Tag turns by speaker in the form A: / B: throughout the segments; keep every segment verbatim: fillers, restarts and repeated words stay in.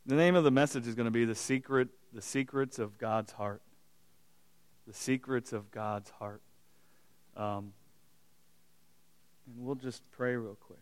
A: The name of the message is going to be the secret, the secrets of God's heart. The secrets of God's heart. Um, and we'll just pray real quick.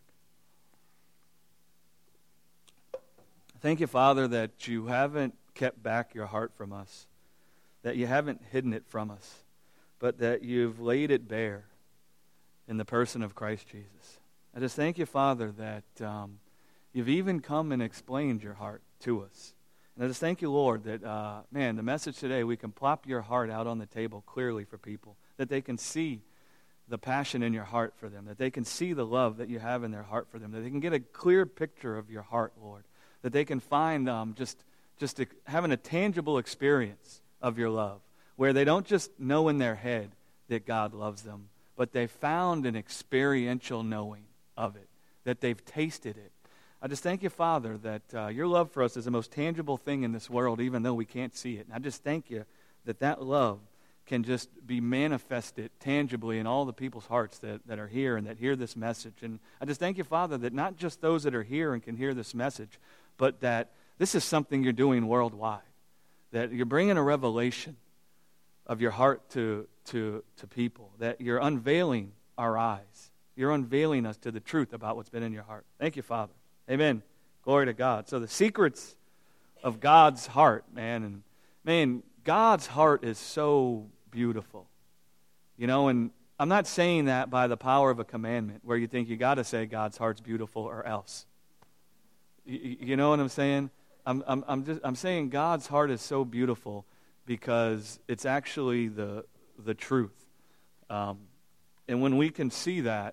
A: Thank you, Father, that you haven't kept back your heart from us, that you haven't hidden it from us, but that you've laid it bare in the person of Christ Jesus. I just thank you, Father, that um, you've even come and explained your heart to us. And I just thank you, Lord, that, uh, man, the message today, we can plop your heart out on the table clearly for people, that they can see the passion in your heart for them, that they can see the love that you have in their heart for them, that they can get a clear picture of your heart, Lord, that they can find um, just, just a, having a tangible experience of your love, where they don't just know in their head that God loves them, but they found an experiential knowing of it, that they've tasted it. I just thank you, Father, that uh, your love for us is the most tangible thing in this world, even though we can't see it. And I just thank you that that love can just be manifested tangibly in all the people's hearts that, that are here and that hear this message. And I just thank you, Father, that not just those that are here and can hear this message, but that this is something you're doing worldwide, that you're bringing a revelation of your heart to, to, to people, that you're unveiling our eyes. You're unveiling us to the truth about what's been in your heart. Thank you, Father. Amen. Glory to God. So the secrets of God's heart, man, and man, God's heart is so beautiful. You know, and I'm not saying that by the power of a commandment where you think you got to say God's heart's beautiful or else. You, you know what I'm saying? I'm I'm I'm just I'm saying God's heart is so beautiful because it's actually the the truth. Um, and when we can see that,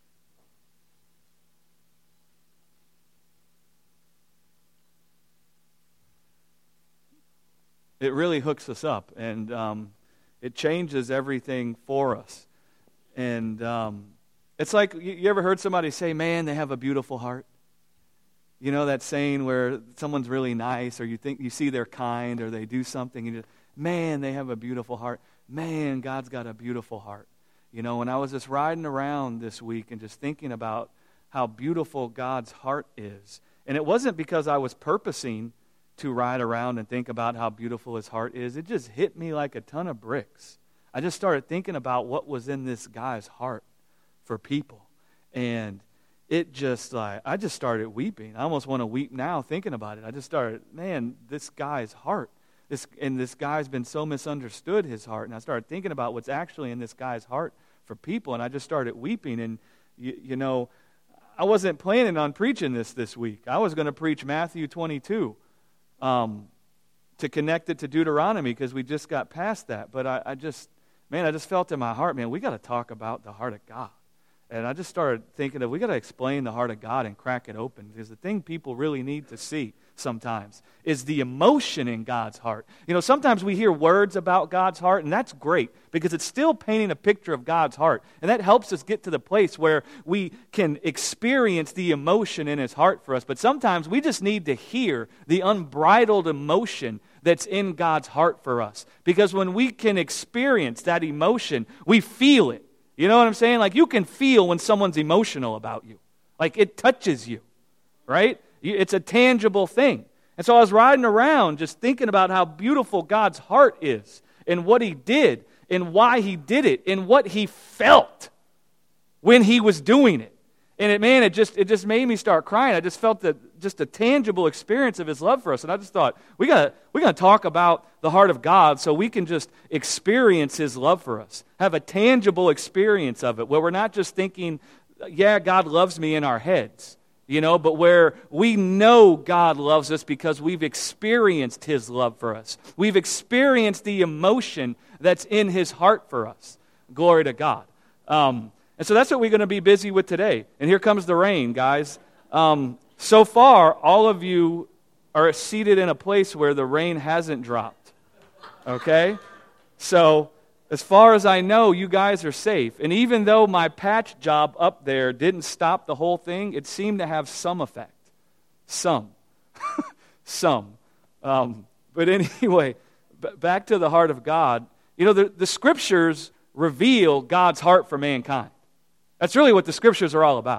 A: it really hooks us up, and um, it changes everything for us. And um, it's like, you, you ever heard somebody say, man, they have a beautiful heart? You know that saying where someone's really nice, or you think you see they're kind, or they do something, and you just, man, they have a beautiful heart. Man, God's got a beautiful heart. You know, when I was just riding around this week and just thinking about how beautiful God's heart is, and it wasn't because I was purposing to ride around and think about how beautiful his heart is. It just hit me like a ton of bricks. I just started thinking about what was in this guy's heart for people. And it just like, I just started weeping. I almost want to weep now thinking about it. I just started, man, this guy's heart. This and this guy's been so misunderstood, his heart. And I started thinking about what's actually in this guy's heart for people. And I just started weeping. And, you, you know, I wasn't planning on preaching this this week. I was going to preach Matthew twenty-two. Um, to connect it to Deuteronomy because we just got past that. But I, I just, man, I just felt in my heart, man, we got to talk about the heart of God. And I just started thinking of, we got to explain the heart of God and crack it open, because the thing people really need to see sometimes is the emotion in God's heart. You know, sometimes we hear words about God's heart, and that's great because it's still painting a picture of God's heart. And that helps us get to the place where we can experience the emotion in his heart for us. But sometimes we just need to hear the unbridled emotion that's in God's heart for us. Because when we can experience that emotion, we feel it. You know what I'm saying? Like, you can feel when someone's emotional about you. Like, it touches you, right? It's a tangible thing. And so I was riding around just thinking about how beautiful God's heart is, and what he did, and why he did it, and what he felt when he was doing it. And it, man, it just it just made me start crying. I just felt that just a tangible experience of his love for us. And I just thought, we got we got to talk about the heart of God so we can just experience his love for us. Have a tangible experience of it, where we're not just thinking, yeah, God loves me in our heads, you know, but where we know God loves us because we've experienced his love for us. We've experienced the emotion that's in his heart for us. Glory to God. Um And so that's what we're going to be busy with today. And here comes the rain, guys. Um, so far, all of you are seated in a place where the rain hasn't dropped. Okay? So, as far as I know, you guys are safe. And even though my patch job up there didn't stop the whole thing, it seemed to have some effect. Some. some. Um, but anyway, b- back to the heart of God. You know, the, the Scriptures reveal God's heart for mankind. That's really what the Scriptures are all about.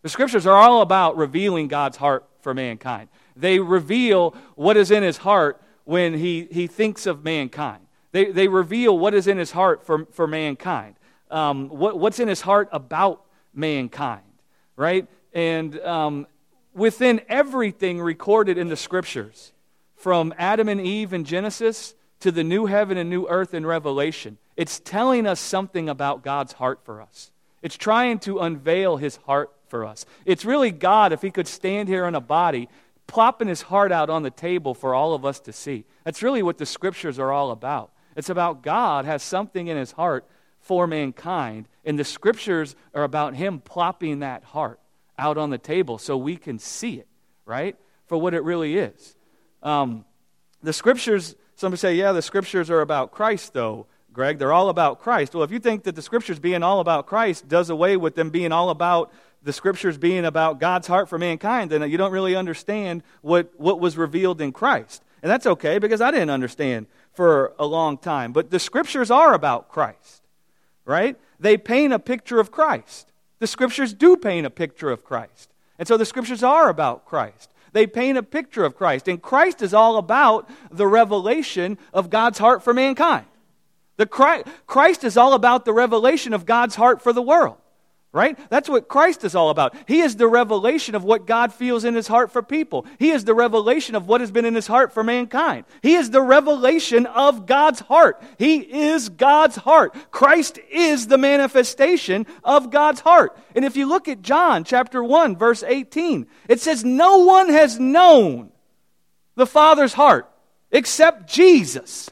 A: The Scriptures are all about revealing God's heart for mankind. They reveal what is in his heart when he, he thinks of mankind. They, they reveal what is in his heart for, for mankind. Um, what, what's in his heart about mankind, right? And um, within everything recorded in the Scriptures, from Adam and Eve in Genesis to the new heaven and new earth in Revelation, it's telling us something about God's heart for us. It's trying to unveil his heart for us. It's really God, if he could stand here in a body, plopping his heart out on the table for all of us to see. That's really what the Scriptures are all about. It's about God has something in his heart for mankind, and the Scriptures are about him plopping that heart out on the table so we can see it, right, for what it really is. Um, the Scriptures, somebody say, yeah, the Scriptures are about Christ, though, Greg. They're all about Christ. Well, if you think that the Scriptures being all about Christ does away with them being all about the Scriptures being about God's heart for mankind, then you don't really understand what, what was revealed in Christ. And that's okay, because I didn't understand for a long time. But the Scriptures are about Christ, right? They paint a picture of Christ. The Scriptures do paint a picture of Christ. And so the Scriptures are about Christ. They paint a picture of Christ. And Christ is all about the revelation of God's heart for mankind. The Christ, Christ is all about the revelation of God's heart for the world. Right? That's what Christ is all about. He is the revelation of what God feels in his heart for people. He is the revelation of what has been in his heart for mankind. He is the revelation of God's heart. He is God's heart. Christ is the manifestation of God's heart. And if you look at John chapter one, verse eighteen, it says, no one has known the Father's heart except Jesus.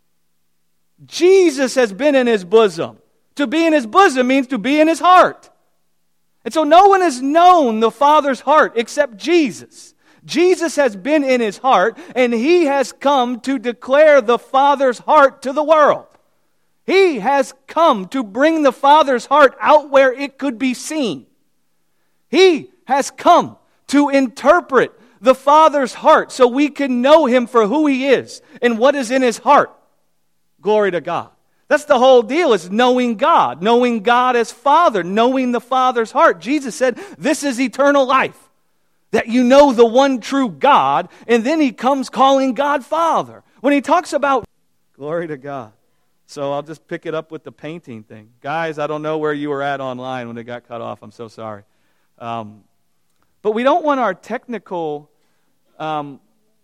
A: Jesus has been in his bosom. To be in his bosom means to be in his heart. And so no one has known the Father's heart except Jesus. Jesus has been in his heart, and he has come to declare the Father's heart to the world. He has come to bring the Father's heart out where it could be seen. He has come to interpret the Father's heart so we can know him for who he is and what is in his heart. Glory to God. That's the whole deal, is knowing God, knowing God as Father, knowing the Father's heart. Jesus said, this is eternal life, that you know the one true God, and then he comes calling God Father. When he talks about, glory to God. So I'll just pick it up with the painting thing. Guys, I don't know where you were at online when it got cut off. I'm so sorry. Um, but we don't want our technical, um,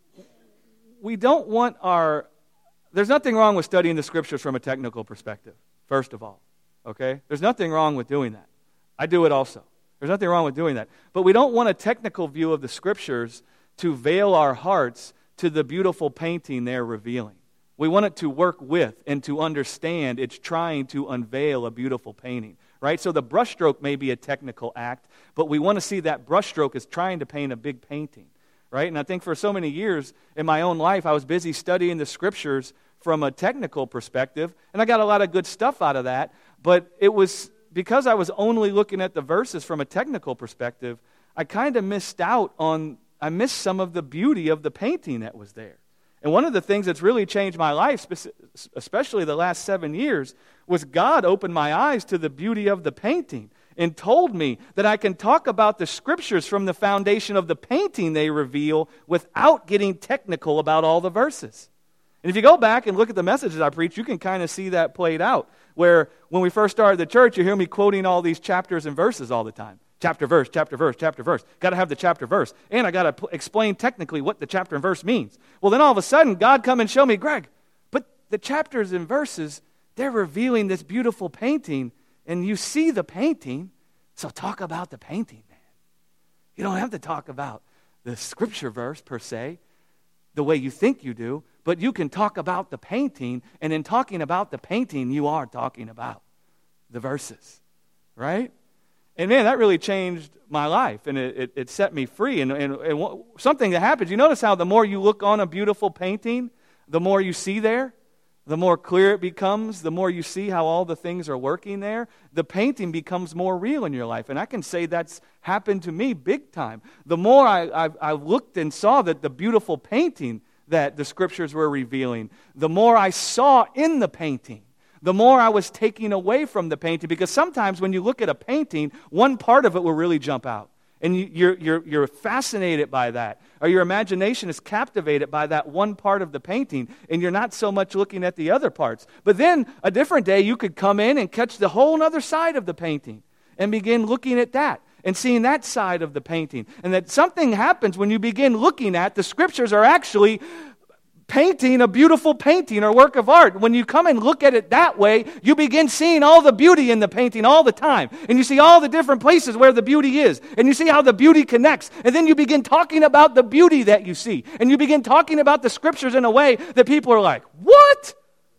A: we don't want our... There's nothing wrong with studying the Scriptures from a technical perspective, first of all, okay? There's nothing wrong with doing that. I do it also. There's nothing wrong with doing that. But we don't want a technical view of the Scriptures to veil our hearts to the beautiful painting they're revealing. We want it to work with and to understand it's trying to unveil a beautiful painting, right? So the brushstroke may be a technical act, but we want to see that brushstroke as trying to paint a big painting. Right? And I think for so many years in my own life, I was busy studying the Scriptures from a technical perspective, and I got a lot of good stuff out of that, but it was because I was only looking at the verses from a technical perspective, I kind of missed out on, I missed some of the beauty of the painting that was there. And one of the things that's really changed my life, especially the last seven years, was God opened my eyes to the beauty of the painting and told me that I can talk about the Scriptures from the foundation of the painting they reveal without getting technical about all the verses. And if you go back and look at the messages I preach, you can kind of see that played out. Where when we first started the church, you hear me quoting all these chapters and verses all the time. Chapter, verse, chapter, verse, chapter, verse. Got to have the chapter, verse. And I got to p- explain technically what the chapter and verse means. Well, then all of a sudden, God come and show me, Greg, but the chapters and verses, they're revealing this beautiful painting, and you see the painting, so talk about the painting, man. You don't have to talk about the Scripture verse per se, the way you think you do, but you can talk about the painting, and in talking about the painting, you are talking about the verses, right? And man, that really changed my life, and it, it, it set me free. And, and, and something that happens, you notice how the more you look on a beautiful painting, the more you see there, the more clear it becomes, the more you see how all the things are working there, the painting becomes more real in your life. And I can say that's happened to me big time. The more I, I, I looked and saw that the beautiful painting that the Scriptures were revealing, the more I saw in the painting, the more I was taking away from the painting. Because sometimes when you look at a painting, one part of it will really jump out. And you, you're, you're, you're fascinated by that. Or your imagination is captivated by that one part of the painting, and you're not so much looking at the other parts. But then a different day, you could come in and catch the whole other side of the painting and begin looking at that and seeing that side of the painting. And that something happens when you begin looking at the Scriptures are actually painting a beautiful painting or work of art. When you come and look at it that way, you begin seeing all the beauty in the painting all the time. And you see all the different places where the beauty is. And you see how the beauty connects. And then you begin talking about the beauty that you see. And you begin talking about the Scriptures in a way that people are like, what?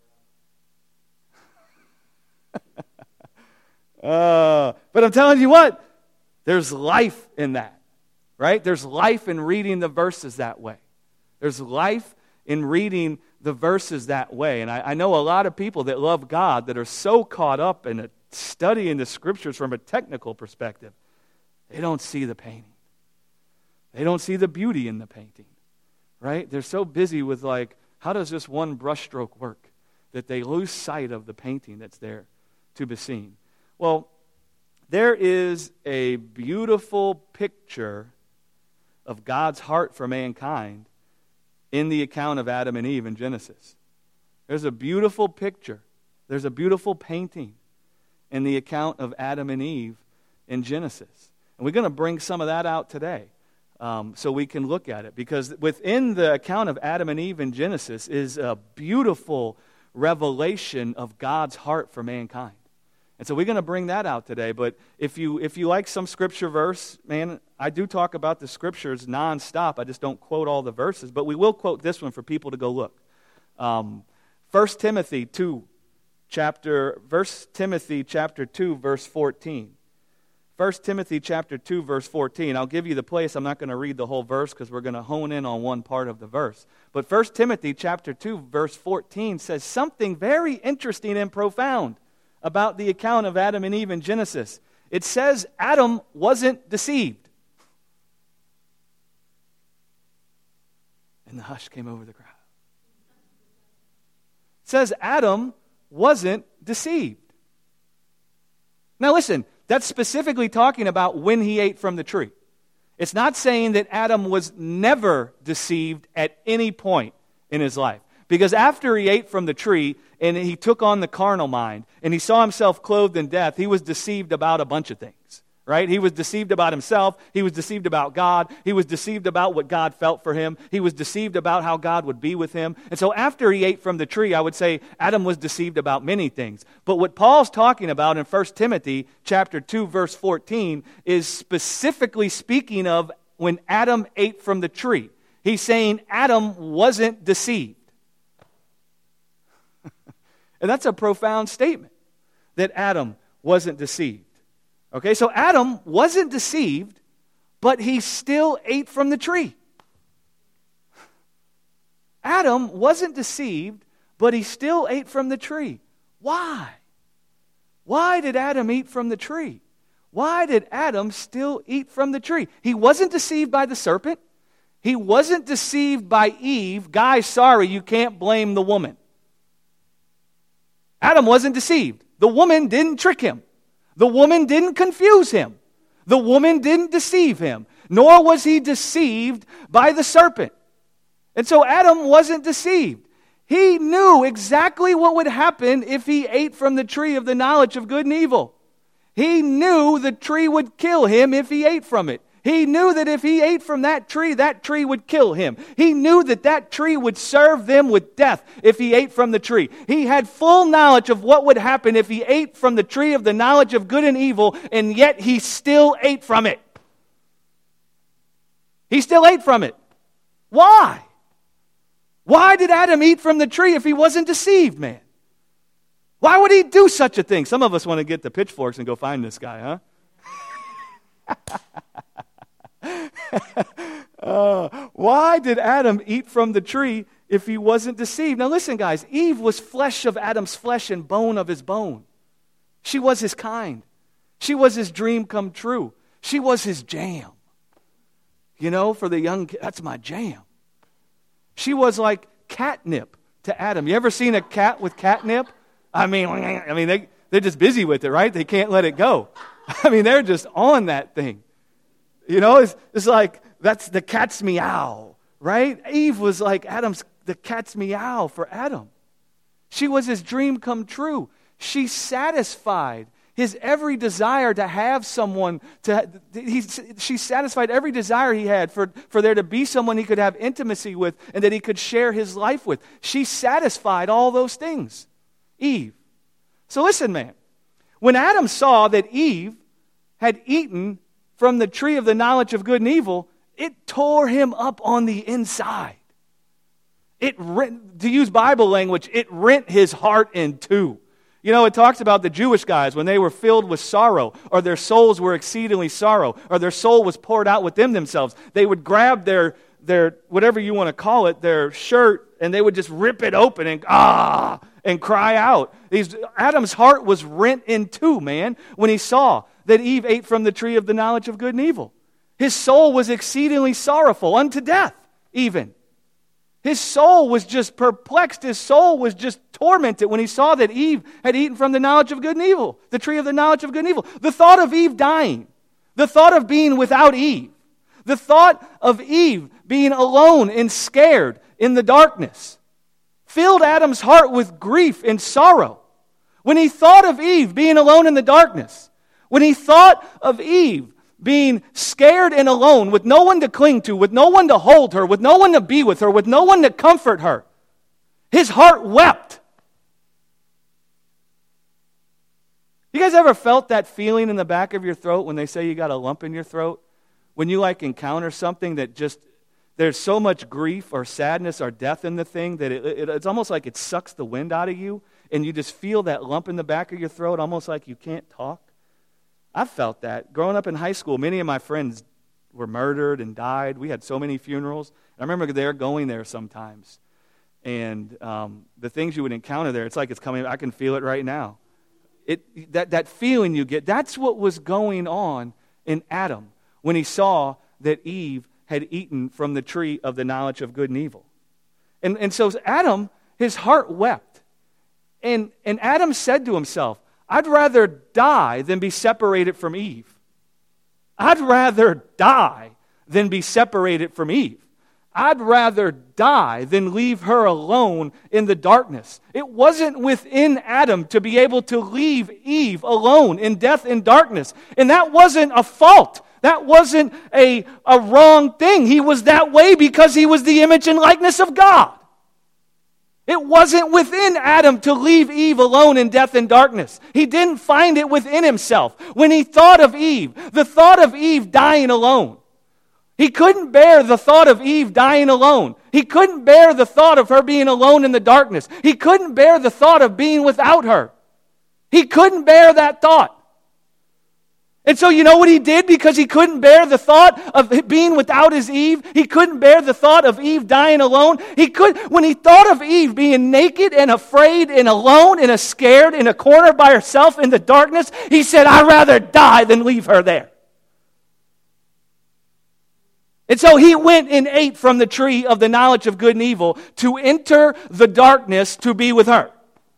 A: uh, but I'm telling you what, there's life in that, right? There's life in reading the verses that way. There's life in reading the verses that way. And I, I know a lot of people that love God that are so caught up in a, studying the Scriptures from a technical perspective, they don't see the painting. They don't see the beauty in the painting, right? They're so busy with like, how does this one brushstroke work, that they lose sight of the painting that's there to be seen. Well, there is a beautiful picture of God's heart for mankind in the account of Adam and Eve in Genesis. There's a beautiful picture. There's a beautiful painting in the account of Adam and Eve in Genesis. And we're going to bring some of that out today um, so we can look at it. Because within the account of Adam and Eve in Genesis is a beautiful revelation of God's heart for mankind. And so we're going to bring that out today. But if you if you like some scripture verse, man, I do talk about the scriptures nonstop. I just don't quote all the verses. But we will quote this one for people to go look. Um, First Timothy two, chapter, First Timothy chapter two, verse fourteen. First Timothy chapter two, verse fourteen. I'll give you the place. I'm not going to read the whole verse because we're going to hone in on one part of the verse. But First Timothy chapter two, verse fourteen says something very interesting and profound about the account of Adam and Eve in Genesis. It says Adam wasn't deceived. And the hush came over the crowd. It says Adam wasn't deceived. Now listen, that's specifically talking about when he ate from the tree. It's not saying that Adam was never deceived at any point in his life. Because after he ate from the tree and he took on the carnal mind and he saw himself clothed in death, he was deceived about a bunch of things, right? He was deceived about himself. He was deceived about God. He was deceived about what God felt for him. He was deceived about how God would be with him. And so after he ate from the tree, I would say Adam was deceived about many things. But what Paul's talking about in First Timothy chapter two, verse fourteen is specifically speaking of when Adam ate from the tree. He's saying Adam wasn't deceived. And that's a profound statement, that Adam wasn't deceived. Okay, so Adam wasn't deceived, but he still ate from the tree. Adam wasn't deceived, but he still ate from the tree. Why? Why did Adam eat from the tree? Why did Adam still eat from the tree? He wasn't deceived by the serpent. He wasn't deceived by Eve. Guys, sorry, you can't blame the woman. Adam wasn't deceived. The woman didn't trick him. The woman didn't confuse him. The woman didn't deceive him. Nor was he deceived by the serpent. And so Adam wasn't deceived. He knew exactly what would happen if he ate from the tree of the knowledge of good and evil. He knew the tree would kill him if he ate from it. He knew that if he ate from that tree, that tree would kill him. He knew that that tree would serve them with death if he ate from the tree. He had full knowledge of what would happen if he ate from the tree of the knowledge of good and evil, and yet he still ate from it. He still ate from it. Why? Why did Adam eat from the tree if he wasn't deceived, man? Why would he do such a thing? Some of us want to get the pitchforks and go find this guy, huh? uh, why did Adam eat from the tree if he wasn't deceived? Now listen, guys, Eve was flesh of Adam's flesh and bone of his bone. She was his kind. She was his dream come true. She was his jam. You know, for the young kid, that's my jam. She was like catnip to Adam. You ever seen a cat with catnip? I mean, I mean, they, they're just busy with it, right? They can't let it go. I mean, they're just on that thing. You know, it's, it's like, that's the cat's meow, right? Eve was like Adam's, the cat's meow for Adam. She was his dream come true. She satisfied his every desire to have someone, to he, she satisfied every desire he had for, for there to be someone he could have intimacy with and that he could share his life with. She satisfied all those things, Eve. So listen, man, when Adam saw that Eve had eaten from the tree of the knowledge of good and evil, it tore him up on the inside. It rent, to use Bible language, it rent his heart in two. You know, it talks about the Jewish guys when they were filled with sorrow, or their souls were exceedingly sorrow, or their soul was poured out within themselves. They would grab their, their whatever you want to call it, their shirt, and they would just rip it open and ah, and cry out. These, Adam's heart was rent in two, man, when he saw that Eve ate from the tree of the knowledge of good and evil. His soul was exceedingly sorrowful, unto death even. His soul was just perplexed. His soul was just tormented when he saw that Eve had eaten from the knowledge of good and evil, the tree of the knowledge of good and evil. The thought of Eve dying, the thought of being without Eve, the thought of Eve being alone and scared in the darkness filled Adam's heart with grief and sorrow. When he thought of Eve being alone in the darkness, when he thought of Eve being scared and alone with no one to cling to, with no one to hold her, with no one to be with her, with no one to comfort her, his heart wept. You guys ever felt that feeling in the back of your throat when they say you got a lump in your throat? When you like encounter something that just, there's so much grief or sadness or death in the thing that it, it, it's almost like it sucks the wind out of you, and you just feel that lump in the back of your throat almost like you can't talk. I've felt that. Growing up in high school, many of my friends were murdered and died. We had so many funerals. I remember there going there sometimes. And um, the things you would encounter there, it's like it's coming. I can feel it right now. It that, that feeling you get, that's what was going on in Adam when he saw that Eve had eaten from the tree of the knowledge of good and evil. And, and so Adam, his heart wept. And, and Adam said to himself, I'd rather die than be separated from Eve. I'd rather die than be separated from Eve. I'd rather die than leave her alone in the darkness. It wasn't within Adam to be able to leave Eve alone in death and darkness. And that wasn't a fault. That wasn't a, a wrong thing. He was that way because he was the image and likeness of God. It wasn't within Adam to leave Eve alone in death and darkness. He didn't find it within himself. When he thought of Eve, the thought of Eve dying alone, he couldn't bear the thought of Eve dying alone. He couldn't bear the thought of her being alone in the darkness. He couldn't bear the thought of being without her. He couldn't bear that thought. And so you know what he did because he couldn't bear the thought of being without his Eve? He couldn't bear the thought of Eve dying alone. He could, when he thought of Eve being naked and afraid and alone and scared in a corner by herself in the darkness, he said, I'd rather die than leave her there. And so he went and ate from the tree of the knowledge of good and evil to enter the darkness to be with her.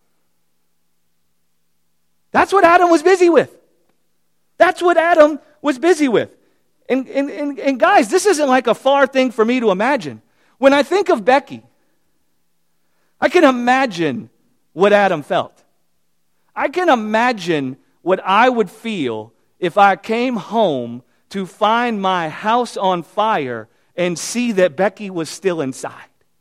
A: That's what Adam was busy with. That's what Adam was busy with. And, and, and, and guys, this isn't like a far thing for me to imagine. When I think of Becky, I can imagine what Adam felt. I can imagine what I would feel if I came home to find my house on fire and see that Becky was still inside.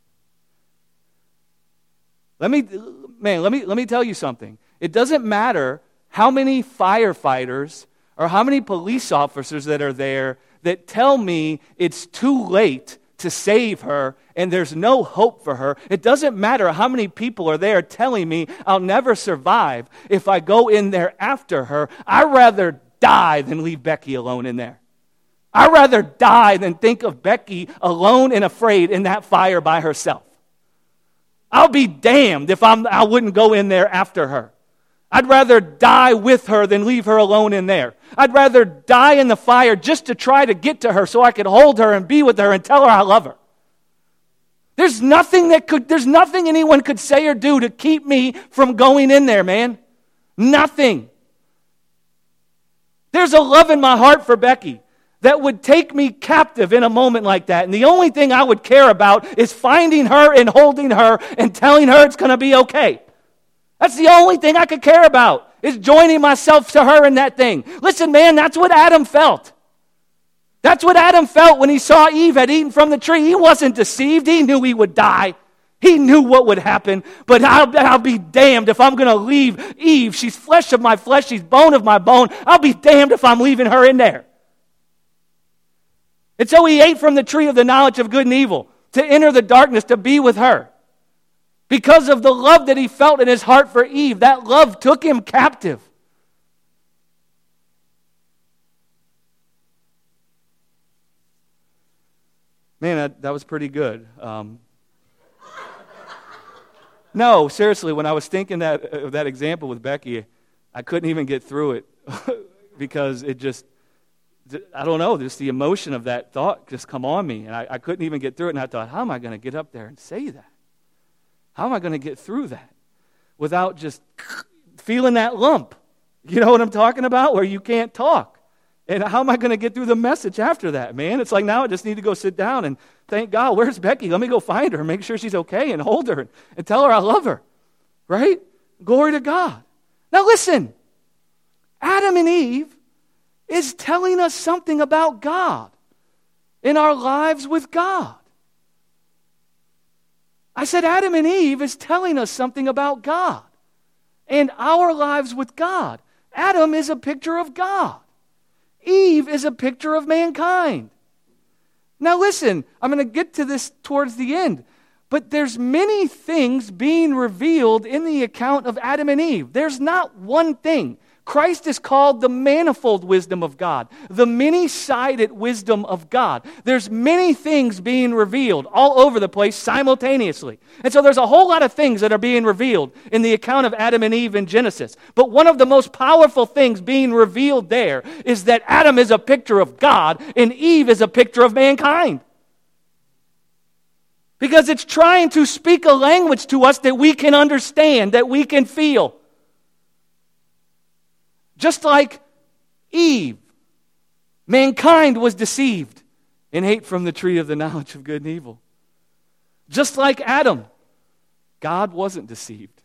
A: Let me, man, let me, let me tell you something. It doesn't matter how many firefighters or how many police officers that are there that tell me it's too late to save her and there's no hope for her. It doesn't matter how many people are there telling me I'll never survive if I go in there after her. I'd rather die than leave Becky alone in there. I'd rather die than think of Becky alone and afraid in that fire by herself. I'll be damned if I'm, I wouldn't go in there after her. I'd rather die with her than leave her alone in there. I'd rather die in the fire just to try to get to her so I could hold her and be with her and tell her I love her. There's nothing that could, there's nothing anyone could say or do to keep me from going in there, man. Nothing. There's a love in my heart for Becky that would take me captive in a moment like that. And the only thing I would care about is finding her and holding her and telling her it's going to be okay. That's the only thing I could care about, is joining myself to her in that thing. Listen, man, that's what Adam felt. That's what Adam felt when he saw Eve had eaten from the tree. He wasn't deceived. He knew he would die. He knew what would happen. But I'll, I'll be damned if I'm going to leave Eve. She's flesh of my flesh. She's bone of my bone. I'll be damned if I'm leaving her in there. And so he ate from the tree of the knowledge of good and evil, to enter the darkness, to be with her. Because of the love that he felt in his heart for Eve, that love took him captive. Man, that, that was pretty good. Um, no, seriously, when I was thinking that uh, that example with Becky, I couldn't even get through it because it just, I don't know, just the emotion of that thought just come on me, and I, I couldn't even get through it, and I thought, how am I going to get up there and say that? How am I going to get through that without just feeling that lump? You know what I'm talking about? Where you can't talk. And how am I going to get through the message after that, man? It's like now I just need to go sit down and thank God. Where's Becky? Let me go find her and make sure she's okay and hold her and tell her I love her. Right? Glory to God. Now listen. Adam and Eve is telling us something about God in our lives with God. I said Adam and Eve is telling us something about God and our lives with God. Adam is a picture of God. Eve is a picture of mankind. Now listen, I'm going to get to this towards the end, but there's many things being revealed in the account of Adam and Eve. There's not one thing. Christ is called the manifold wisdom of God, the many-sided wisdom of God. There's many things being revealed all over the place simultaneously. And so there's a whole lot of things that are being revealed in the account of Adam and Eve in Genesis. But one of the most powerful things being revealed there is that Adam is a picture of God and Eve is a picture of mankind. Because it's trying to speak a language to us that we can understand, that we can feel. Just like Eve, mankind was deceived and ate from the tree of the knowledge of good and evil. Just like Adam, God wasn't deceived.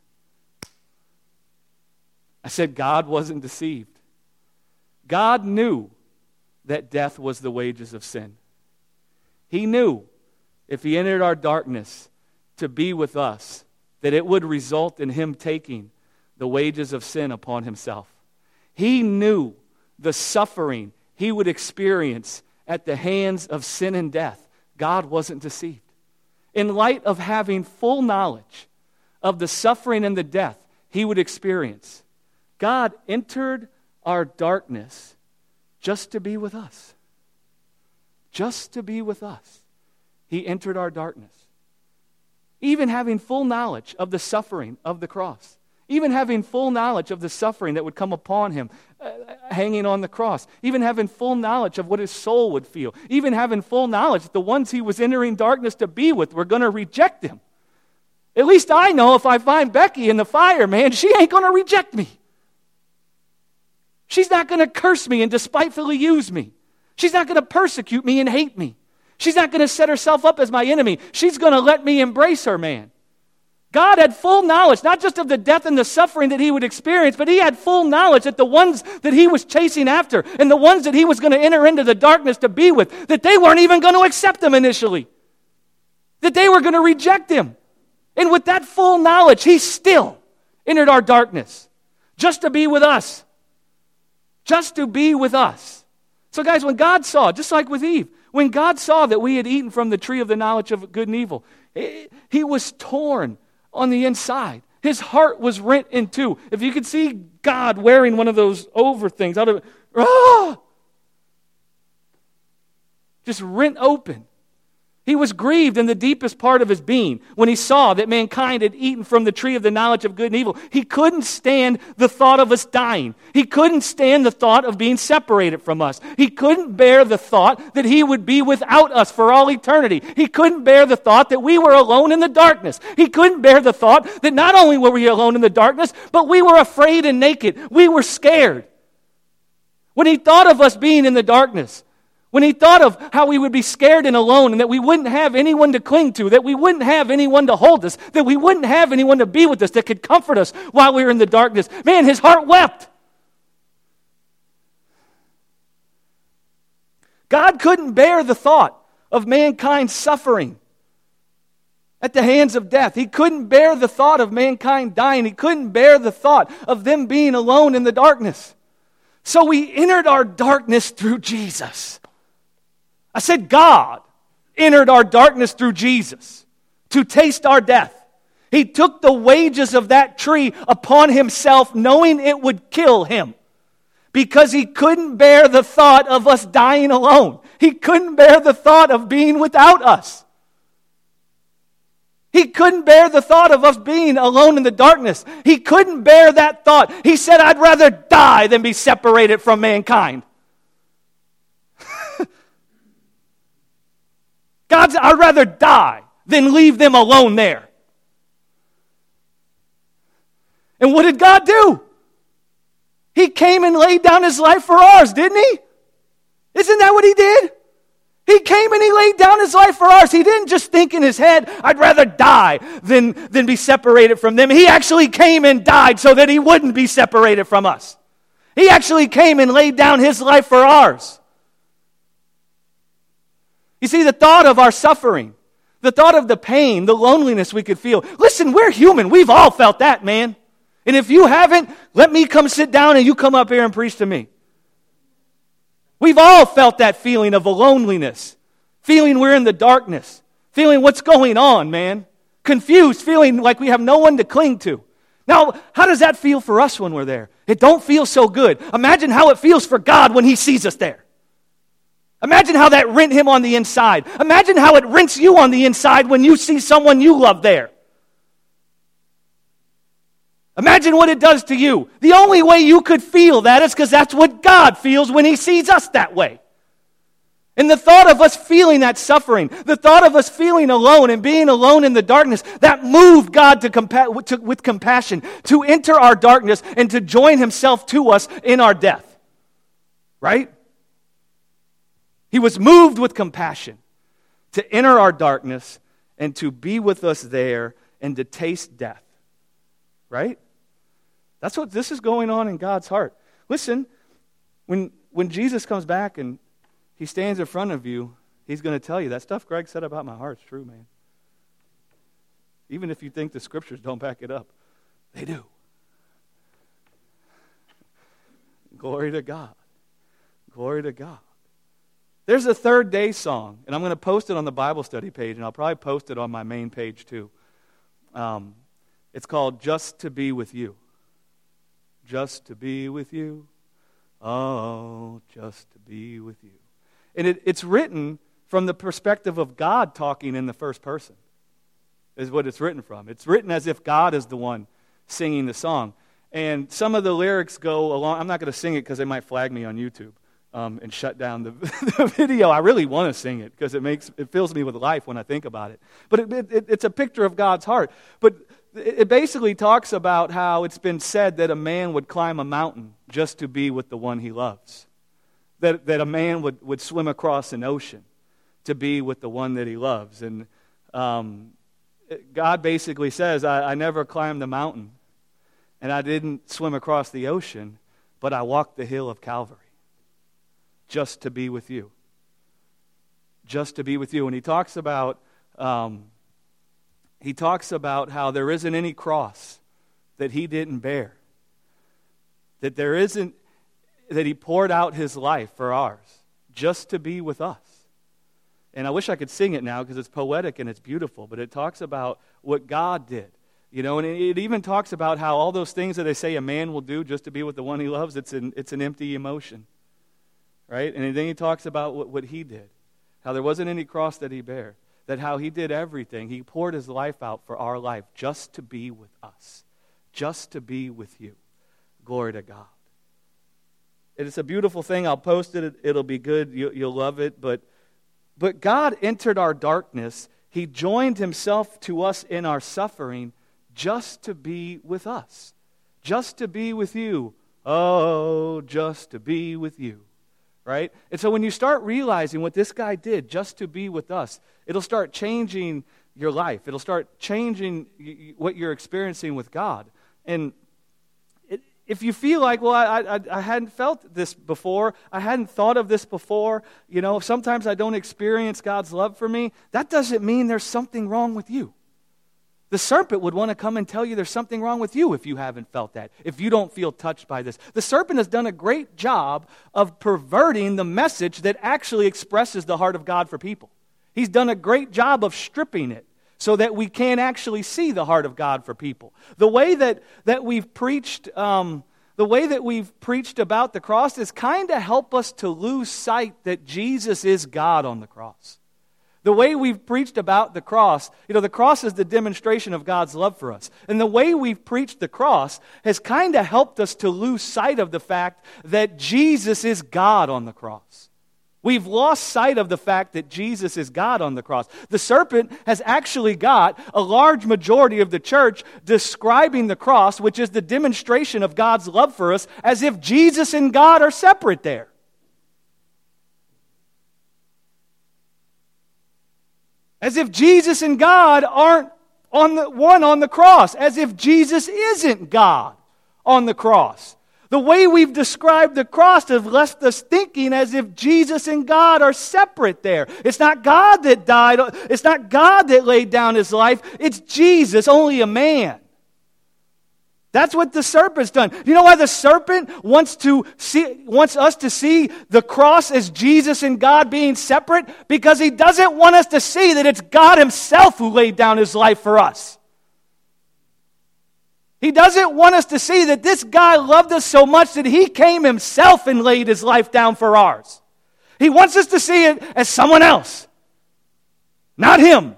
A: I said God wasn't deceived. God knew that death was the wages of sin. He knew if he entered our darkness to be with us, that it would result in him taking the wages of sin upon himself. He knew the suffering he would experience at the hands of sin and death. God wasn't deceived. In light of having full knowledge of the suffering and the death he would experience, God entered our darkness just to be with us. Just to be with us. He entered our darkness. Even having full knowledge of the suffering of the cross. Even having full knowledge of the suffering that would come upon him uh, hanging on the cross. Even having full knowledge of what his soul would feel. Even having full knowledge that the ones he was entering darkness to be with were going to reject him. At least I know if I find Becky in the fire, man, she ain't going to reject me. She's not going to curse me and despitefully use me. She's not going to persecute me and hate me. She's not going to set herself up as my enemy. She's going to let me embrace her, man. God had full knowledge, not just of the death and the suffering that he would experience, but he had full knowledge that the ones that he was chasing after and the ones that he was going to enter into the darkness to be with, that they weren't even going to accept him initially. That they were going to reject him. And with that full knowledge, he still entered our darkness just to be with us. Just to be with us. So guys, when God saw, just like with Eve, when God saw that we had eaten from the tree of the knowledge of good and evil, he was torn on the inside. His heart was rent in two. If you could see God wearing one of those over things, out of ah, just rent open. He was grieved in the deepest part of his being when he saw that mankind had eaten from the tree of the knowledge of good and evil. He couldn't stand the thought of us dying. He couldn't stand the thought of being separated from us. He couldn't bear the thought that he would be without us for all eternity. He couldn't bear the thought that we were alone in the darkness. He couldn't bear the thought that not only were we alone in the darkness, but we were afraid and naked. We were scared. When he thought of us being in the darkness, When he thought of how we would be scared and alone and that we wouldn't have anyone to cling to, that we wouldn't have anyone to hold us, that we wouldn't have anyone to be with us that could comfort us while we were in the darkness. Man, his heart wept. God couldn't bear the thought of mankind suffering at the hands of death. He couldn't bear the thought of mankind dying. He couldn't bear the thought of them being alone in the darkness. So he entered our darkness through Jesus. I said God entered our darkness through Jesus to taste our death. He took the wages of that tree upon himself, knowing it would kill him, because he couldn't bear the thought of us dying alone. He couldn't bear the thought of being without us. He couldn't bear the thought of us being alone in the darkness. He couldn't bear that thought. He said, I'd rather die than be separated from mankind. God's, I'd rather die than leave them alone there. And what did God do? He came and laid down his life for ours, didn't he? Isn't that what he did? He came and he laid down his life for ours. He didn't just think in his head, I'd rather die than, than be separated from them. He actually came and died so that he wouldn't be separated from us. He actually came and laid down his life for ours. You see, the thought of our suffering, the thought of the pain, the loneliness we could feel. Listen, we're human. We've all felt that, man. And if you haven't, let me come sit down and you come up here and preach to me. We've all felt that feeling of a loneliness, feeling we're in the darkness, feeling what's going on, man. Confused, feeling like we have no one to cling to. Now, how does that feel for us when we're there? It don't feel so good. Imagine how it feels for God when he sees us there. Imagine how that rent him on the inside. Imagine how it rents you on the inside when you see someone you love there. Imagine what it does to you. The only way you could feel that is because that's what God feels when he sees us that way. And the thought of us feeling that suffering, the thought of us feeling alone and being alone in the darkness, that moved God to compa- to, with compassion to enter our darkness and to join himself to us in our death. Right? He was moved with compassion to enter our darkness and to be with us there and to taste death. Right? That's what this is going on in God's heart. Listen, when when Jesus comes back and he stands in front of you, he's going to tell you, that stuff Greg said about my heart's true, man. Even if you think the scriptures don't back it up, they do. Glory to God. Glory to God. There's a third day song, and I'm going to post it on the Bible study page, and I'll probably post it on my main page too. Um, it's called Just to Be With You. Just to be with you. Oh, just to be with you. And it, it's written from the perspective of God talking in the first person, is what it's written from. It's written as if God is the one singing the song. And some of the lyrics go along. I'm not going to sing it because they might flag me on YouTube. Um, and shut down the, the video. I really want to sing it because it makes it fills me with life when I think about it. But it, it, it's a picture of God's heart. But it basically talks about how it's been said that a man would climb a mountain just to be with the one he loves. That that a man would, would swim across an ocean to be with the one that he loves. And um, God basically says, I, I never climbed the mountain and I didn't swim across the ocean, but I walked the hill of Calvary. Just to be with you. Just to be with you. And he talks about um, he talks about how there isn't any cross that he didn't bear. That there isn't, that he poured out his life for ours, just to be with us. And I wish I could sing it now because it's poetic and it's beautiful, but it talks about what God did. You know, and it even talks about how all those things that they say a man will do just to be with the one he loves, it's an, it's an empty emotion. Right? And then he talks about what, what he did. How there wasn't any cross that he bare. That how he did everything. He poured his life out for our life just to be with us. Just to be with you. Glory to God. It is a beautiful thing. I'll post it. It'll be good. You, you'll love it. But, but God entered our darkness. He joined himself to us in our suffering just to be with us. Just to be with you. Oh, just to be with you. right? And so when you start realizing what this guy did just to be with us, it'll start changing your life. It'll start changing what you're experiencing with God. And it, if you feel like, well, I, I, I hadn't felt this before, I hadn't thought of this before, you know, sometimes I don't experience God's love for me, that doesn't mean there's something wrong with you. The serpent would want to come and tell you there's something wrong with you if you haven't felt that, if you don't feel touched by this. The serpent has done a great job of perverting the message that actually expresses the heart of God for people. He's done a great job of stripping it so that we can't actually see the heart of God for people. The way that, that we've preached, um, the way that we've preached about the cross is kind of help us to lose sight that Jesus is God on the cross. The way we've preached about the cross, you know, the cross is the demonstration of God's love for us. And the way we've preached the cross has kind of helped us to lose sight of the fact that Jesus is God on the cross. We've lost sight of the fact that Jesus is God on the cross. The serpent has actually got a large majority of the church describing the cross, which is the demonstration of God's love for us, as if Jesus and God are separate there. As if Jesus and God aren't on the one on the cross. As if Jesus isn't God on the cross. The way we've described the cross has left us thinking as if Jesus and God are separate there. It's not God that died. It's not God that laid down His life. It's Jesus, only a man. That's what the serpent's done. You know why the serpent wants to see, wants us to see the cross as Jesus and God being separate? Because he doesn't want us to see that it's God Himself who laid down His life for us. He doesn't want us to see that this guy loved us so much that He came Himself and laid His life down for ours. He wants us to see it as someone else, not Him.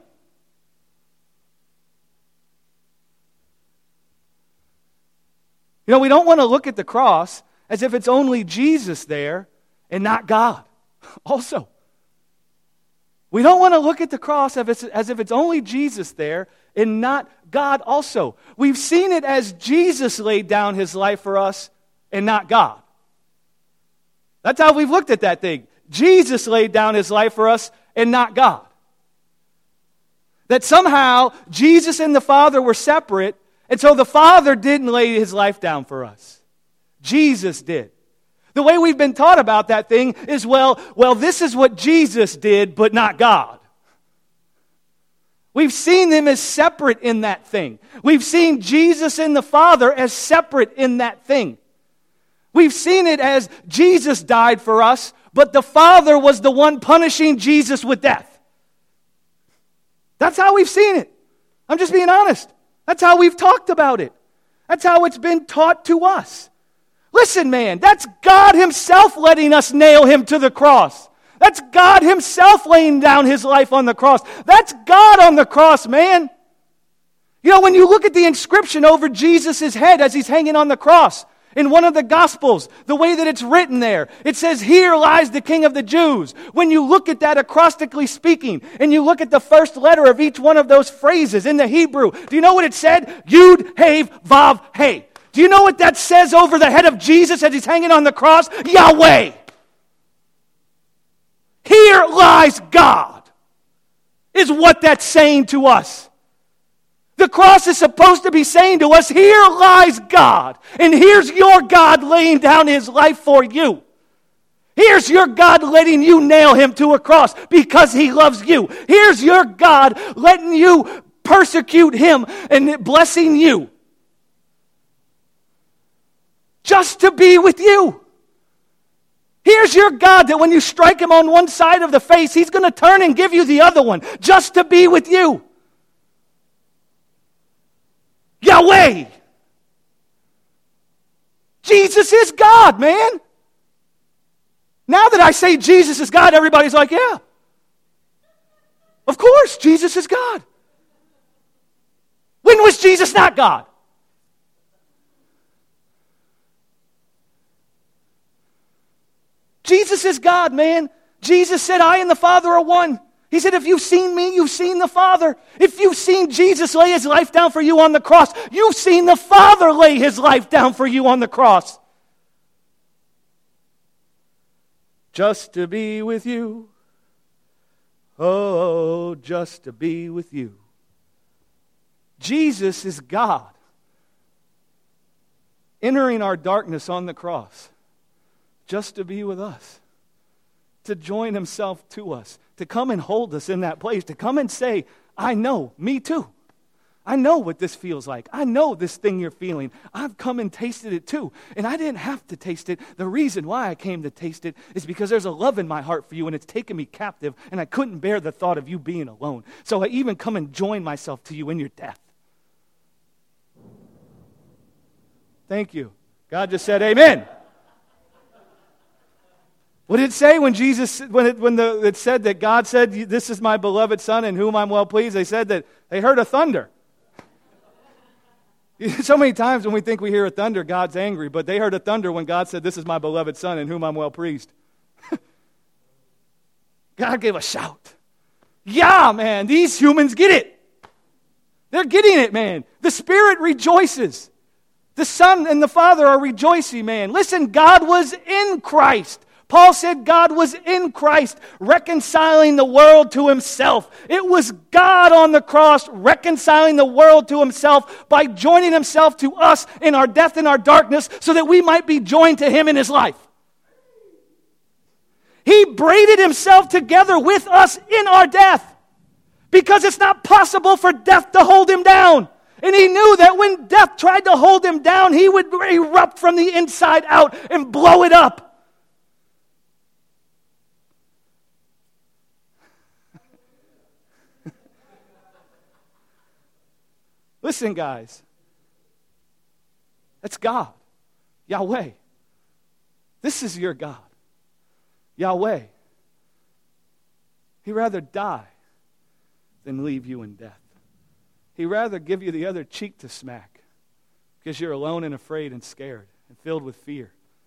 A: You know, we don't want to look at the cross as if it's only Jesus there and not God. Also, we don't want to look at the cross as if it's only Jesus there and not God also. We've seen it as Jesus laid down His life for us and not God. That's how we've looked at that thing. Jesus laid down His life for us and not God. That somehow Jesus and the Father were separate, and so the Father didn't lay His life down for us. Jesus did. The way we've been taught about that thing is, well, well, this is what Jesus did, but not God. We've seen them as separate in that thing. We've seen Jesus and the Father as separate in that thing. We've seen it as Jesus died for us, but the Father was the one punishing Jesus with death. That's how we've seen it. I'm just being honest. That's how we've talked about it. That's how it's been taught to us. Listen, man, that's God Himself letting us nail Him to the cross. That's God Himself laying down His life on the cross. That's God on the cross, man. You know, when you look at the inscription over Jesus' head as He's hanging on the cross, in one of the Gospels, the way that it's written there, it says, "Here lies the King of the Jews." When you look at that acrostically speaking, and you look at the first letter of each one of those phrases in the Hebrew, do you know what it said? Yud, Hav, Vav, Hey. Do you know what that says over the head of Jesus as He's hanging on the cross? Yahweh. Here lies God, is what that's saying to us. The cross is supposed to be saying to us, here lies God, and here's your God laying down His life for you. Here's your God letting you nail Him to a cross because He loves you. Here's your God letting you persecute Him and blessing you just to be with you. Here's your God that when you strike Him on one side of the face, He's going to turn and give you the other one just to be with you. Yahweh. Jesus is God, man. Now that I say Jesus is God, everybody's like, yeah. Of course, Jesus is God. When was Jesus not God? Jesus is God, man. Jesus said, I and the Father are one. He said, if you've seen me, you've seen the Father. If you've seen Jesus lay His life down for you on the cross, you've seen the Father lay His life down for you on the cross. just to be with you. Oh, just to be with you. Jesus is God entering our darkness on the cross just to be with us, to join himself to us, to come and hold us in that place, to come and say, I know, me too. I know what this feels like. I know this thing you're feeling. I've come and tasted it too. And I didn't have to taste it. The reason why I came to taste it is because there's a love in my heart for you and it's taken me captive and I couldn't bear the thought of you being alone. So I even come and join myself to you in your death. Thank you. God just said amen. What did it say when Jesus, when it, when the, it said that God said, this is my beloved Son in whom I'm well pleased? They said that they heard a thunder. So many times when we think we hear a thunder, God's angry, but they heard a thunder when God said, this is my beloved Son in whom I'm well pleased. God gave a shout. Yeah, man, these humans get it. They're getting it, man. The Spirit rejoices. The Son and the Father are rejoicing, man. Listen, God was in Christ. Paul said God was in Christ, reconciling the world to himself. It was God on the cross reconciling the world to himself by joining himself to us in our death and our darkness so that we might be joined to him in his life. He braided himself together with us in our death because it's not possible for death to hold him down. And he knew that when death tried to hold him down, he would erupt from the inside out and blow it up. Listen, guys. That's God. Yahweh. This is your God. Yahweh. He'd rather die than leave you in death. He'd rather give you the other cheek to smack because you're alone and afraid and scared and filled with fear.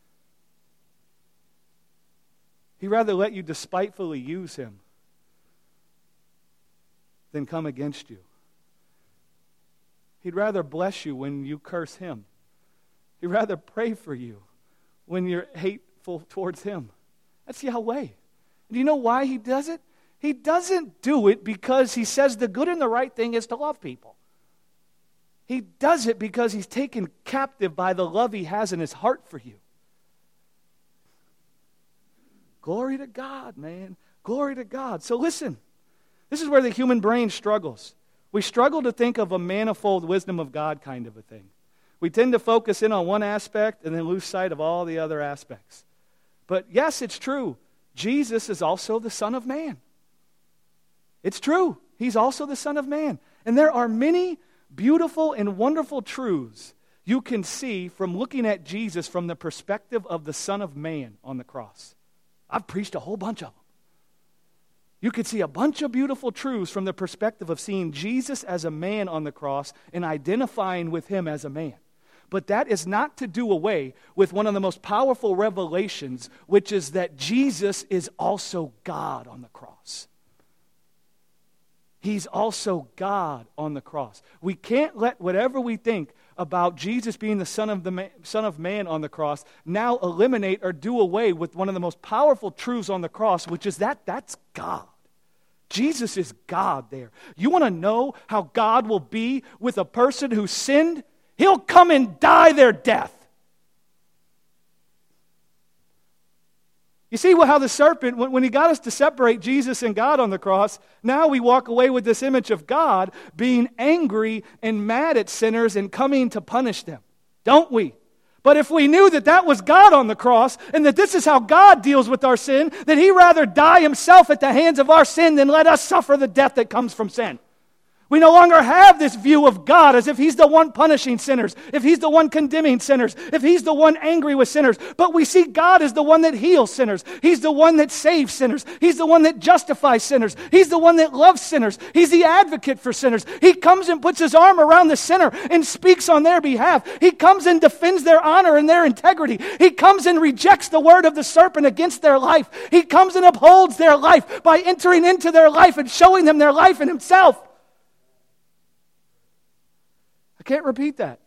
A: He'd rather let you despitefully use him than come against you. He'd rather bless you when you curse him. He'd rather pray for you when you're hateful towards him. That's Yahweh. And do you know why he does it? He doesn't do it because he says the good and the right thing is to love people. He does it because he's taken captive by the love he has in his heart for you. Glory to God, man. Glory to God. So listen, this is where the human brain struggles. We struggle to think of a manifold wisdom of God kind of a thing. We tend to focus in on one aspect and then lose sight of all the other aspects. But yes, it's true. Jesus is also the Son of Man. It's true. He's also the Son of Man. And there are many beautiful and wonderful truths you can see from looking at Jesus from the perspective of the Son of Man on the cross. I've preached a whole bunch of them. You could see a bunch of beautiful truths from the perspective of seeing Jesus as a man on the cross and identifying with him as a man. But that is not to do away with one of the most powerful revelations, which is that Jesus is also God on the cross. He's also God on the cross. We can't let whatever we think about Jesus being the Son of the man, Son of Man on the cross now eliminate or do away with one of the most powerful truths on the cross, which is that that's God. Jesus is God there. You want to know how God will be with a person who sinned? He'll come and die their death. You see how the serpent, when he got us to separate Jesus and God on the cross, now we walk away with this image of God being angry and mad at sinners and coming to punish them. Don't we? But if we knew that that was God on the cross and that this is how God deals with our sin, that He'd rather die Himself at the hands of our sin than let us suffer the death that comes from sin. We no longer have this view of God as if He's the one punishing sinners, if He's the one condemning sinners, if He's the one angry with sinners. But we see God as the one that heals sinners. He's the one that saves sinners. He's the one that justifies sinners. He's the one that loves sinners. He's the advocate for sinners. He comes and puts His arm around the sinner and speaks on their behalf. He comes and defends their honor and their integrity. He comes and rejects the word of the serpent against their life. He comes and upholds their life by entering into their life and showing them their life in Himself. Can't repeat that.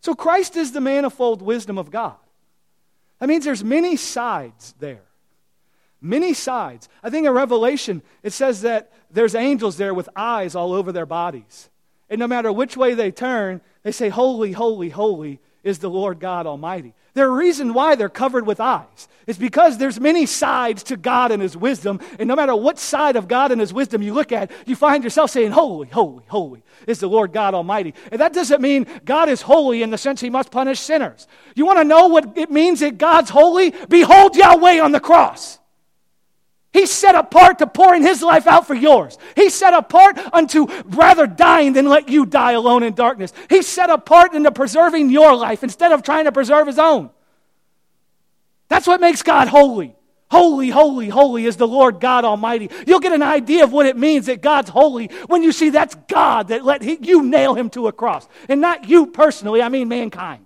A: So Christ is the manifold wisdom of God. That means there's many sides there. Many sides. I think in Revelation, it says that there's angels there with eyes all over their bodies. And no matter which way they turn, they say, holy, holy, holy is the Lord God Almighty. The reason why they're covered with eyes is because there's many sides to God and His wisdom. And no matter what side of God and His wisdom you look at, you find yourself saying, holy, holy, holy is the Lord God Almighty. And that doesn't mean God is holy in the sense He must punish sinners. You want to know what it means that God's holy? Behold Yahweh on the cross. He's set apart to pouring His life out for yours. He's set apart unto rather dying than let you die alone in darkness. He's set apart into preserving your life instead of trying to preserve His own. That's what makes God holy. Holy, holy, holy is the Lord God Almighty. You'll get an idea of what it means that God's holy when you see that's God that let he, you nail Him to a cross. And not you personally, I mean mankind.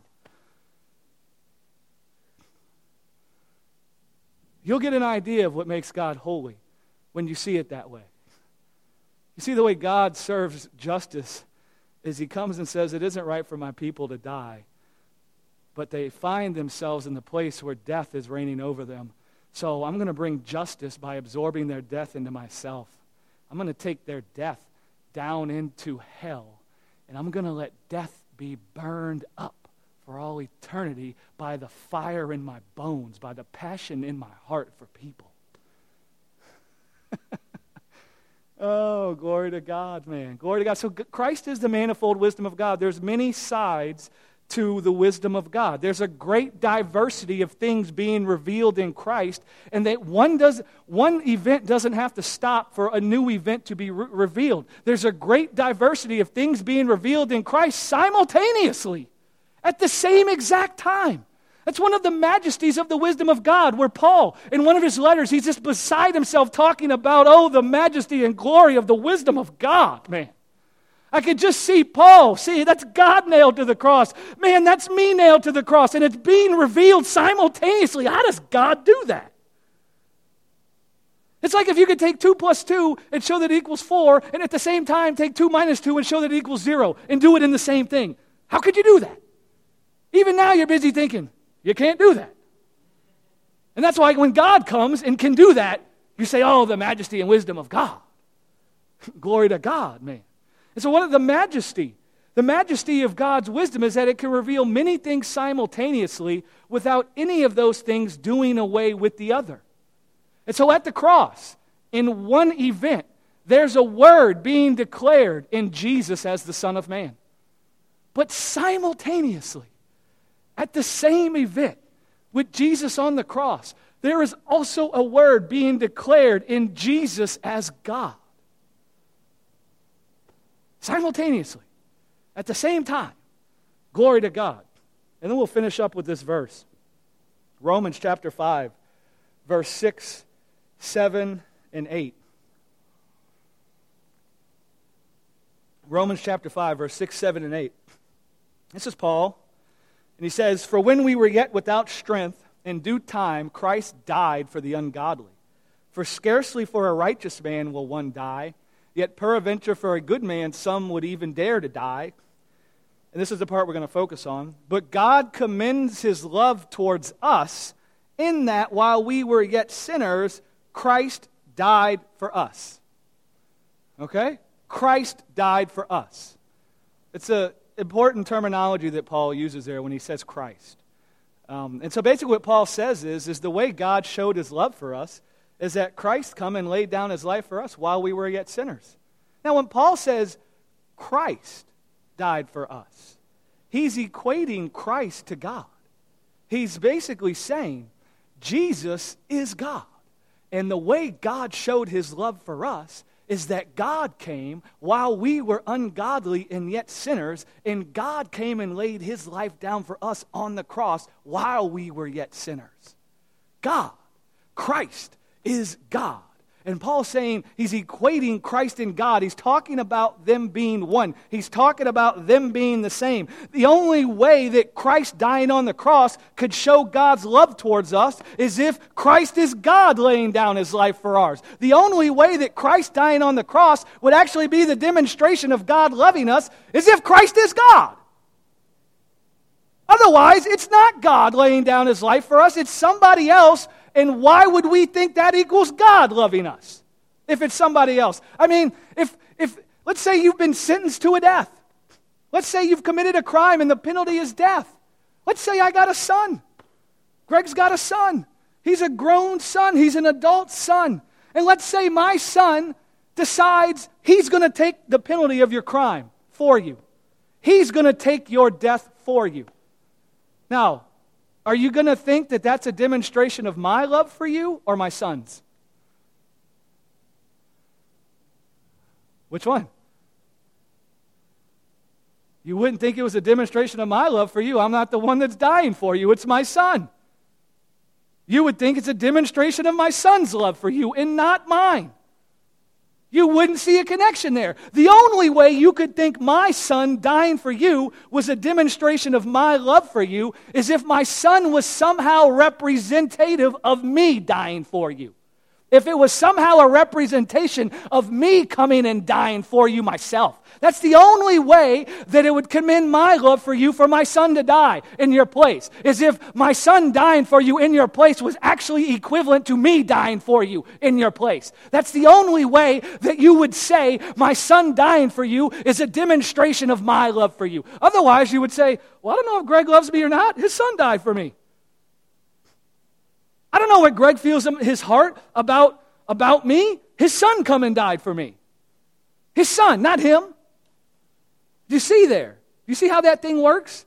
A: You'll get an idea of what makes God holy when you see it that way. You see, the way God serves justice is He comes and says, it isn't right for my people to die. But they find themselves in the place where death is reigning over them. So I'm going to bring justice by absorbing their death into myself. I'm going to take their death down into hell. And I'm going to let death be burned up for all eternity by the fire in my bones, by the passion in my heart for people. Oh, glory to God, man. Glory to God. So Christ is the manifold wisdom of God. There's many sides to the wisdom of God. There's a great diversity of things being revealed in Christ, and that one does one event doesn't have to stop for a new event to be re- revealed. There's a great diversity of things being revealed in Christ simultaneously. At the same exact time. That's one of the majesties of the wisdom of God, where Paul, in one of his letters, he's just beside himself talking about, oh, the majesty and glory of the wisdom of God, man. I could just see Paul. See, that's God nailed to the cross. Man, that's me nailed to the cross. And it's being revealed simultaneously. How does God do that? It's like if you could take two plus two and show that it equals four, and at the same time take two minus two and show that it equals zero, and do it in the same thing. How could you do that? Even now you're busy thinking, you can't do that. And that's why when God comes and can do that, you say, oh, the majesty and wisdom of God. Glory to God, man. And so what is the majesty? The majesty of God's wisdom is that it can reveal many things simultaneously without any of those things doing away with the other. And so at the cross, in one event, there's a word being declared in Jesus as the Son of Man. But simultaneously, at the same event, with Jesus on the cross, there is also a word being declared in Jesus as God. Simultaneously, at the same time. Glory to God. And then we'll finish up with this verse. Romans chapter five, verse six, seven, and eight. Romans chapter five, verse six, seven, and eight. This is Paul. And he says, for when we were yet without strength, in due time Christ died for the ungodly. For scarcely for a righteous man will one die, yet peradventure for a good man some would even dare to die. And this is the part we're going to focus on. But God commends His love towards us, in that while we were yet sinners, Christ died for us. Okay? Christ died for us. It's a important terminology that Paul uses there when he says Christ. Um, and so basically what Paul says is, is the way God showed His love for us is that Christ come and laid down His life for us while we were yet sinners. Now when Paul says Christ died for us, he's equating Christ to God. He's basically saying Jesus is God. And the way God showed His love for us is that God came while we were ungodly and yet sinners, and God came and laid His life down for us on the cross while we were yet sinners. God, Christ, is God. And Paul's saying he's equating Christ and God. He's talking about them being one. He's talking about them being the same. The only way that Christ dying on the cross could show God's love towards us is if Christ is God laying down His life for ours. The only way that Christ dying on the cross would actually be the demonstration of God loving us is if Christ is God. Otherwise, it's not God laying down his life for us. It's somebody else. And why would we think that equals God loving us if it's somebody else? I mean, if if let's say you've been sentenced to a death. Let's say you've committed a crime and the penalty is death. Let's say I got a son. Greg's got a son. He's a grown son. He's an adult son. And let's say my son decides he's going to take the penalty of your crime for you. He's going to take your death for you. Now, are you going to think that that's a demonstration of my love for you or my son's? Which one? You wouldn't think it was a demonstration of my love for you. I'm not the one that's dying for you. It's my son. You would think it's a demonstration of my son's love for you and not mine. You wouldn't see a connection there. The only way you could think my son dying for you was a demonstration of my love for you is if my son was somehow representative of me dying for you. If it was somehow a representation of me coming and dying for you myself. That's the only way that it would commend my love for you for my son to die in your place. Is if my son dying for you in your place was actually equivalent to me dying for you in your place. That's the only way that you would say my son dying for you is a demonstration of my love for you. Otherwise, you would say, well, I don't know if Greg loves me or not. His son died for me. I don't know what Greg feels in his heart about, about me. His son come and died for me. His son, not him. Do you see there? Do you see how that thing works?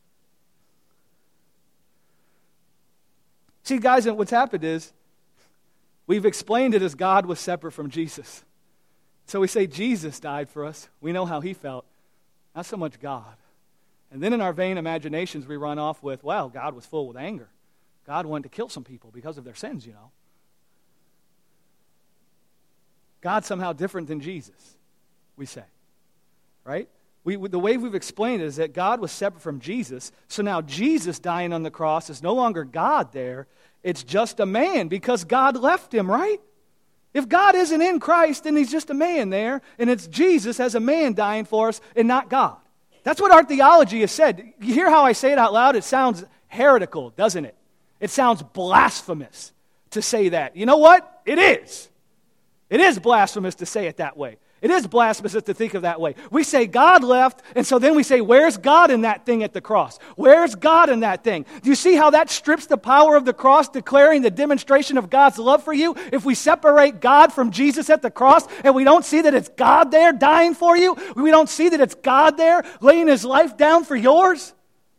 A: See, guys, what's happened is we've explained it as God was separate from Jesus. So we say Jesus died for us. We know how he felt. Not so much God. And then in our vain imaginations, we run off with, well, God was full with anger. God wanted to kill some people because of their sins, you know. God's somehow different than Jesus, we say. Right? We, the way we've explained it is that God was separate from Jesus, so now Jesus dying on the cross is no longer God there. It's just a man because God left him, right? If God isn't in Christ, then he's just a man there, and it's Jesus as a man dying for us and not God. That's what our theology has said. You hear how I say it out loud? It sounds heretical, doesn't it? It sounds blasphemous to say that. You know what? It is. It is blasphemous to say it that way. It is blasphemous to think of that way. We say God left, and so then we say, where's God in that thing at the cross? Where's God in that thing? Do you see how that strips the power of the cross, declaring the demonstration of God's love for you? If we separate God from Jesus at the cross, and we don't see that it's God there dying for you, we don't see that it's God there laying his life down for yours.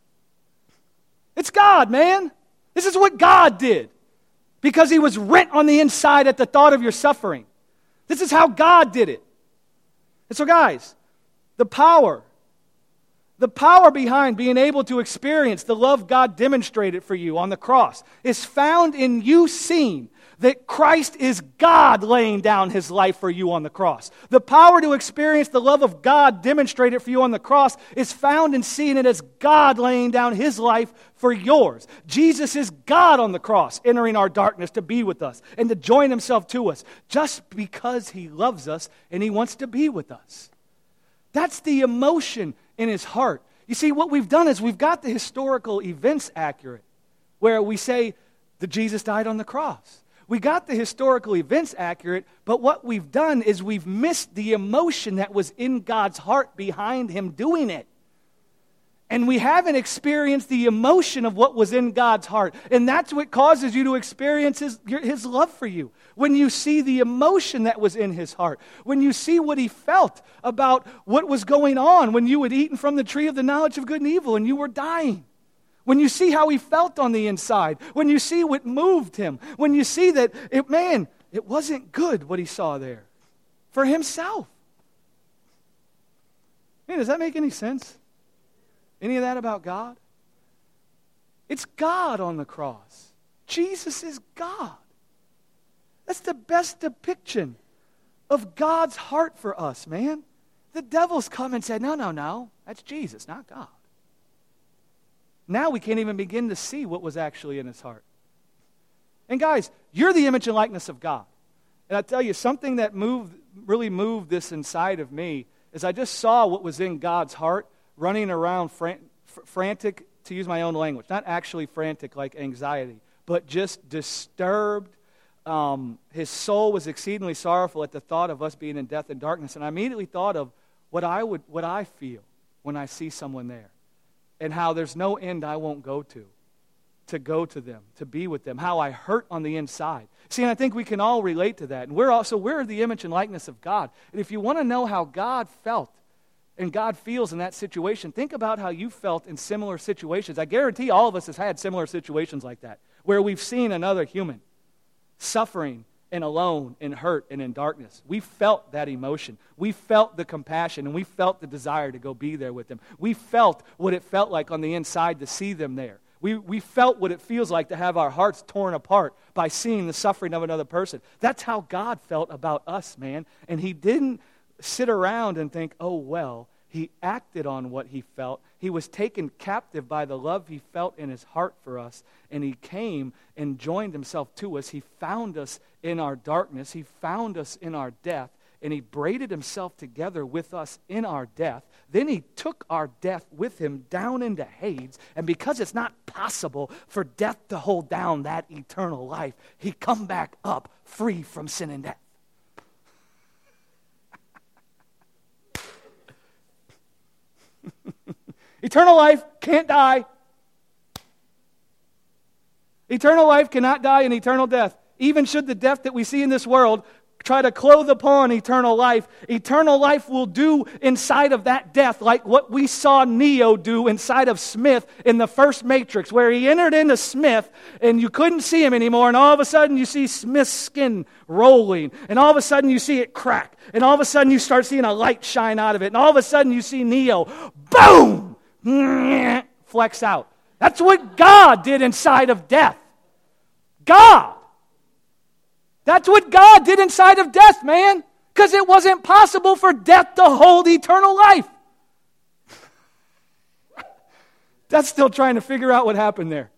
A: It's God, man. This is what God did because he was rent on the inside at the thought of your suffering. This is how God did it. And so, guys, the power, the power behind being able to experience the love God demonstrated for you on the cross is found in you seeing that Christ is God laying down his life for you on the cross. The power to experience the love of God demonstrated for you on the cross is found in seeing it as God laying down his life for yours. Jesus is God on the cross, entering our darkness to be with us and to join himself to us just because he loves us and he wants to be with us. That's the emotion in his heart. You see, what we've done is we've got the historical events accurate, where we say that Jesus died on the cross. We got the historical events accurate, but what we've done is we've missed the emotion that was in God's heart behind him doing it. And we haven't experienced the emotion of what was in God's heart. And that's what causes you to experience his, his love for you. When you see the emotion that was in his heart. When you see what he felt about what was going on when you had eaten from the tree of the knowledge of good and evil and you were dying. When you see how he felt on the inside. When you see what moved him. When you see that, it, man, it wasn't good what he saw there. For himself. Man, does that make any sense? Any of that about God? It's God on the cross. Jesus is God. That's the best depiction of God's heart for us, man. The devil's come and said, no, no, no. That's Jesus, not God. Now we can't even begin to see what was actually in his heart. And guys, you're the image and likeness of God. And I tell you, something that moved, really moved this inside of me is I just saw what was in God's heart running around fran- frantic to use my own language, not actually frantic like anxiety, but just disturbed. Um, his soul was exceedingly sorrowful at the thought of us being in death and darkness. And I immediately thought of what I would, what I feel when I see someone there, and how there's no end I won't go to, to go to them, to be with them, how I hurt on the inside. See, and I think we can all relate to that. And we're also, we're the image and likeness of God. And if you want to know how God felt and God feels in that situation, think about how you felt in similar situations. I guarantee all of us has had similar situations like that, where we've seen another human suffering and alone and hurt and in darkness. We felt that emotion. We felt the compassion, and we felt the desire to go be there with them. We felt what it felt like on the inside to see them there. We, we felt what it feels like to have our hearts torn apart by seeing the suffering of another person. That's how God felt about us, man. And he didn't sit around and think, oh, well. He acted on what he felt. He was taken captive by the love he felt in his heart for us, and he came and joined himself to us. He found us in our darkness. He found us in our death, and he braided himself together with us in our death. Then he took our death with him down into Hades, and because it's not possible for death to hold down that eternal life, he come back up free from sin and death. Eternal life can't die. Eternal life cannot die in eternal death. Even should the death that we see in this world try to clothe upon eternal life, eternal life will do inside of that death like what we saw Neo do inside of Smith in the first Matrix, where he entered into Smith and you couldn't see him anymore, and all of a sudden you see Smith's skin rolling, and all of a sudden you see it crack, and all of a sudden you start seeing a light shine out of it, and all of a sudden you see Neo, boom, flex out. That's what God did inside of death. God. That's what God did inside of death, man. Because it wasn't possible for death to hold eternal life. That's still trying to figure out what happened there.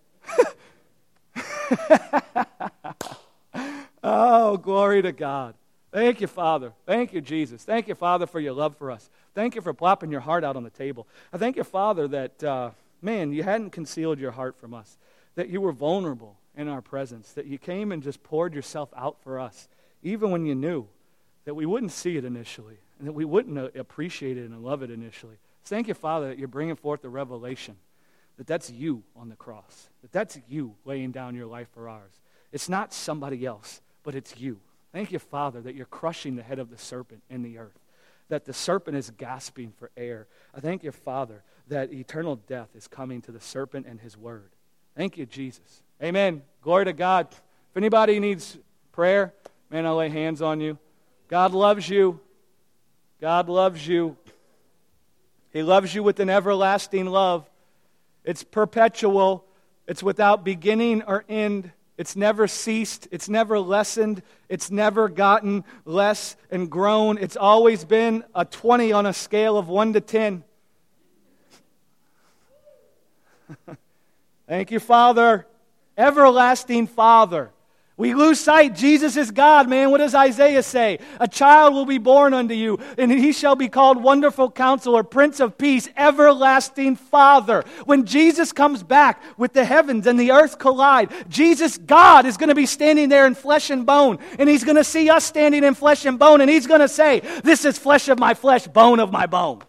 A: Oh, glory to God. Thank you, Father. Thank you, Jesus. Thank you, Father, for your love for us. Thank you for plopping your heart out on the table. I thank you, Father, that, uh, man, you hadn't concealed your heart from us, that you were vulnerable in our presence, that you came and just poured yourself out for us, even when you knew that we wouldn't see it initially, and that we wouldn't appreciate it and love it initially. So thank you, Father, that you're bringing forth the revelation that that's you on the cross, that that's you laying down your life for ours. It's not somebody else, but it's you. Thank you, Father, that you're crushing the head of the serpent in the earth, that the serpent is gasping for air. I thank you, Father, that eternal death is coming to the serpent and his word. Thank you, Jesus. Amen. Glory to God. If anybody needs prayer, man, I'll lay hands on you. God loves you. God loves you. He loves you with an everlasting love. It's perpetual. It's without beginning or end. It's never ceased. It's never lessened. It's never gotten less and grown. It's always been a twenty on a scale of one to ten. Thank you, Father. Everlasting Father. We lose sight. Jesus is God, man. What does Isaiah say? A child will be born unto you, and he shall be called Wonderful Counselor, Prince of Peace, Everlasting Father. When Jesus comes back with the heavens and the earth collide, Jesus, God, is going to be standing there in flesh and bone, and he's going to see us standing in flesh and bone, and he's going to say, this is flesh of my flesh, bone of my bone.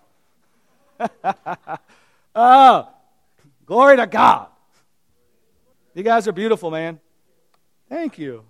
A: Oh, glory to God. You guys are beautiful, man. Thank you.